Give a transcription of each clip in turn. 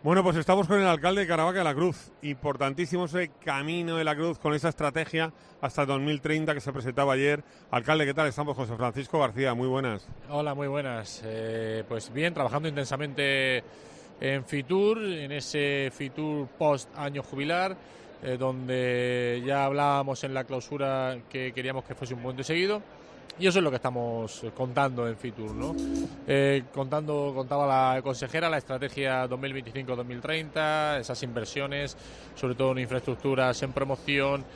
Bueno, pues estamos con el alcalde de Caravaca de la Cruz. Importantísimo ese camino de la Cruz con esa estrategia hasta 2030 que se presentaba ayer. Alcalde, ¿qué tal? Estamos José Francisco García, muy buenas. Hola, muy buenas. Pues bien, trabajando intensamente en Fitur, en ese Fitur post año jubilar, donde ya hablábamos en la clausura que queríamos que fuese un puente seguido. Y eso es lo que estamos contando en Fitur, ¿no? Contaba la consejera la estrategia 2025-2030, esas inversiones, sobre todo en infraestructuras, en promoción,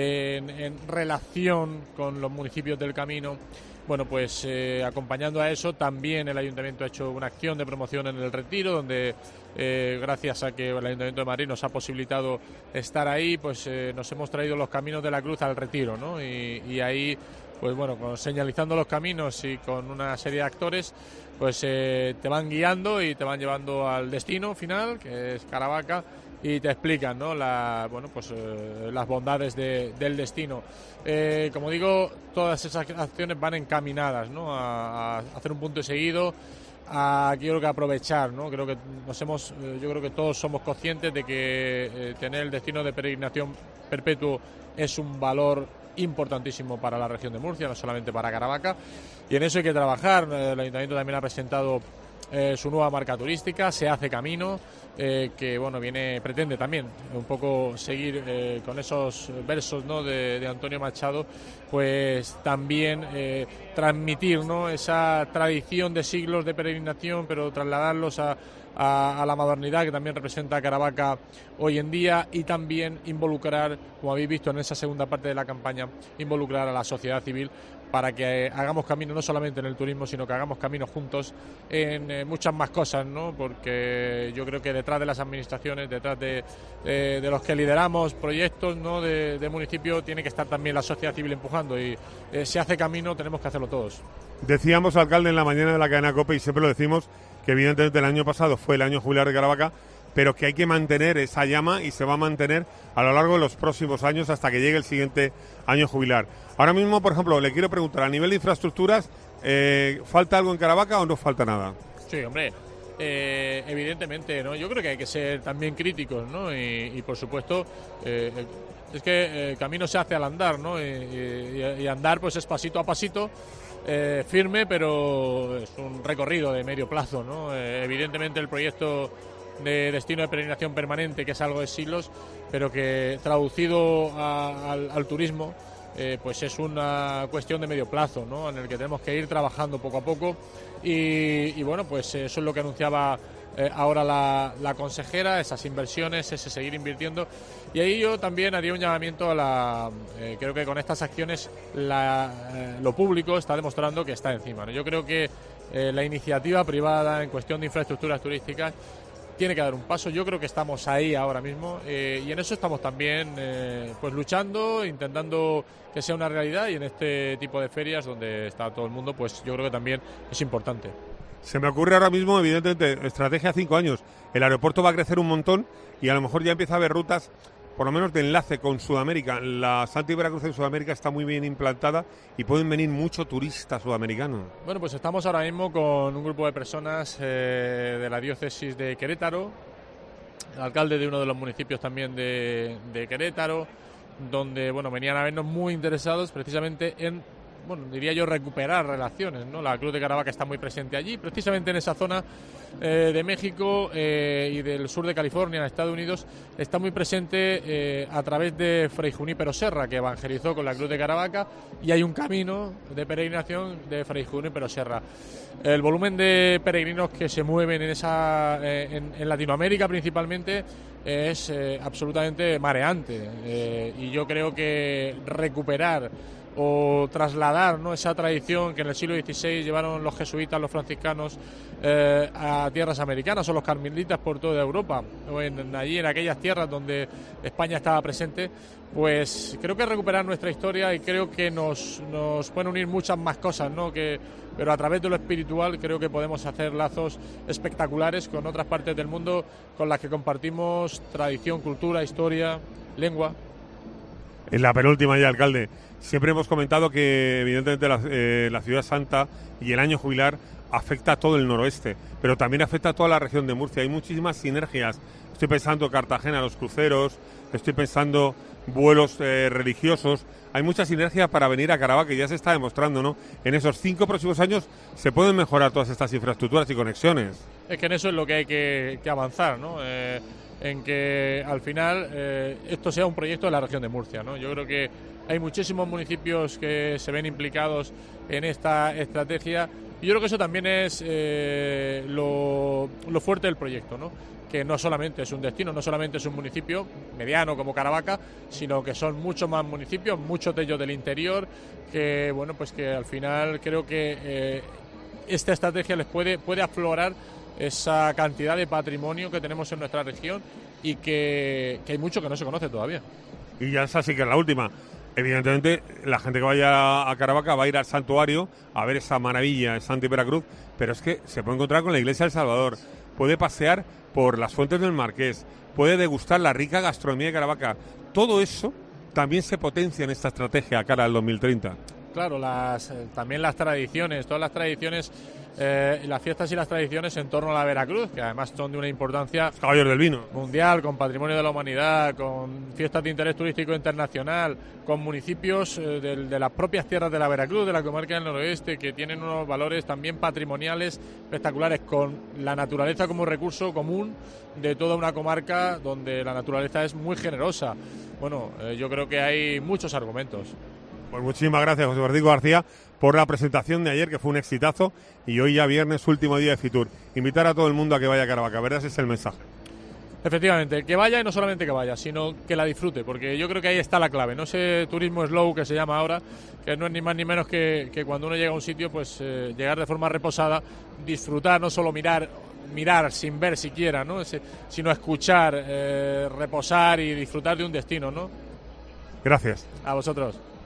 en relación con los municipios del camino. Bueno, pues acompañando a eso, también el Ayuntamiento ha hecho una acción de promoción en el Retiro, donde gracias a que el Ayuntamiento de Madrid nos ha posibilitado estar ahí, pues nos hemos traído los caminos de la Cruz al Retiro, ¿no? Y ahí, pues bueno, señalizando los caminos y con una serie de actores, pues te van guiando y te van llevando al destino final, que es Caravaca, y te explican, ¿no? Las bondades del destino. Como digo, todas esas acciones van encaminadas, ¿no? a hacer un punto seguido, quiero que aprovechar, ¿no? Yo creo que todos somos conscientes de que tener el destino de peregrinación perpetuo es un valor importantísimo para la región de Murcia, no solamente para Caravaca, y en eso hay que trabajar. El Ayuntamiento también ha presentado su nueva marca turística, Se hace camino, que bueno, pretende también un poco seguir con esos versos, ¿no? de Antonio Machado, pues también transmitir, ¿no? esa tradición de siglos de peregrinación, pero trasladarlos a la modernidad que también representa Caravaca hoy en día, y también involucrar, como habéis visto en esa segunda parte de la campaña, involucrar a la sociedad civil para que hagamos camino no solamente en el turismo, sino que hagamos camino juntos en muchas más cosas, ¿no? Porque yo creo que detrás de las administraciones, detrás de los que lideramos proyectos, ¿no? de municipio, tiene que estar también la sociedad civil empujando, y se hace camino, tenemos que hacerlo todos. Decíamos, alcalde, en la mañana de la cadena COPE, y siempre lo decimos, que evidentemente el año pasado fue el año jubilar de Caravaca, pero que hay que mantener esa llama, y se va a mantener a lo largo de los próximos años hasta que llegue el siguiente año jubilar. Ahora mismo, por ejemplo, le quiero preguntar, a nivel de infraestructuras, ¿falta algo en Caravaca o no falta nada? Sí, hombre, evidentemente, ¿no? Yo creo que hay que ser también críticos, ¿no? Y por supuesto, es que el camino se hace al andar, ¿no? Y andar pues es pasito a pasito, firme, pero es un recorrido de medio plazo, ¿no? Evidentemente el proyecto de destino de peregrinación permanente, que es algo de siglos, pero que traducido al turismo, pues es una cuestión de medio plazo, ¿no? En el que tenemos que ir trabajando poco a poco, y bueno, pues eso es lo que anunciaba ahora la consejera, esas inversiones, ese seguir invirtiendo. Y ahí yo también haría un llamamiento creo que con estas acciones lo público está demostrando que está encima, ¿no? Yo creo que la iniciativa privada en cuestión de infraestructuras turísticas tiene que dar un paso. Yo creo que estamos ahí ahora mismo, y en eso estamos también pues luchando, intentando que sea una realidad, y en este tipo de ferias donde está todo el mundo, pues yo creo que también es importante. Se me ocurre ahora mismo, evidentemente, estrategia a 5 años. El aeropuerto va a crecer un montón y a lo mejor ya empieza a haber rutas, por lo menos de enlace con Sudamérica. La Santa y Veracruz en Sudamérica está muy bien implantada y pueden venir mucho turista sudamericano. Bueno, pues estamos ahora mismo con un grupo de personas de la diócesis de Querétaro, el alcalde de uno de los municipios también de Querétaro, donde bueno, venían a vernos muy interesados precisamente en, bueno, diría yo, recuperar relaciones, ¿no? La Cruz de Caravaca está muy presente allí, precisamente en esa zona de México y del sur de California, en Estados Unidos, está muy presente a través de Fray Junípero Serra, que evangelizó con la Cruz de Caravaca, y hay un camino de peregrinación de Fray Junípero Serra. El volumen de peregrinos que se mueven en Latinoamérica principalmente es absolutamente mareante, y yo creo que recuperar o trasladar, ¿no?, esa tradición que en el siglo XVI llevaron los jesuitas, los franciscanos a tierras americanas, o los carmelitas por toda Europa, o allí en aquellas tierras donde España estaba presente, pues creo que recuperar nuestra historia, y creo que nos pueden unir muchas más cosas, ¿no? Pero a través de lo espiritual creo que podemos hacer lazos espectaculares con otras partes del mundo con las que compartimos tradición, cultura, historia, lengua. En la penúltima ya, alcalde, siempre hemos comentado que evidentemente la Ciudad Santa y el año jubilar afecta a todo el noroeste, pero también afecta a toda la región de Murcia. Hay muchísimas sinergias. Estoy pensando Cartagena, los cruceros, estoy pensando vuelos religiosos. Hay mucha sinergia para venir a Caravaca, y ya se está demostrando, ¿no? En esos 5 próximos años se pueden mejorar todas estas infraestructuras y conexiones. Es que en eso es lo que hay que avanzar, ¿no? En que al final esto sea un proyecto de la región de Murcia, ¿no? Yo creo que hay muchísimos municipios que se ven implicados en esta estrategia. Y yo creo que eso también es lo fuerte del proyecto, ¿no? Que no solamente es un destino, no solamente es un municipio mediano como Caravaca, sino que son muchos más municipios, muchos de ellos del interior, que bueno, pues que al final creo que esta estrategia les puede aflorar esa cantidad de patrimonio que tenemos en nuestra región y que hay mucho que no se conoce todavía. Y ya esa sí que es la última. Evidentemente, la gente que vaya a Caravaca va a ir al santuario a ver esa maravilla de Santa Veracruz, pero es que se puede encontrar con la Iglesia del Salvador, puede pasear por las fuentes del Marqués, puede degustar la rica gastronomía de Caravaca. Todo eso también se potencia en esta estrategia cara al 2030. Claro, también las tradiciones, todas las tradiciones, las fiestas y las tradiciones en torno a la Veracruz, que además son de una importancia Caballos del Vino mundial, con patrimonio de la humanidad, con fiestas de interés turístico internacional, con municipios de las propias tierras de la Veracruz, de la comarca del noroeste, que tienen unos valores también patrimoniales espectaculares, con la naturaleza como recurso común de toda una comarca donde la naturaleza es muy generosa. Bueno, yo creo que hay muchos argumentos. Pues muchísimas gracias, José Francisco García, por la presentación de ayer, que fue un exitazo, y hoy ya viernes, último día de Fitur. Invitar a todo el mundo a que vaya a Caravaca, ¿verdad? Ese es el mensaje. Efectivamente, que vaya, y no solamente que vaya, sino que la disfrute, porque yo creo que ahí está la clave, ¿no? Ese turismo slow que se llama ahora, que no es ni más ni menos que cuando uno llega a un sitio, pues llegar de forma reposada, disfrutar, no solo mirar sin ver siquiera, ¿no? Sino escuchar, reposar y disfrutar de un destino, ¿no? Gracias. A vosotros.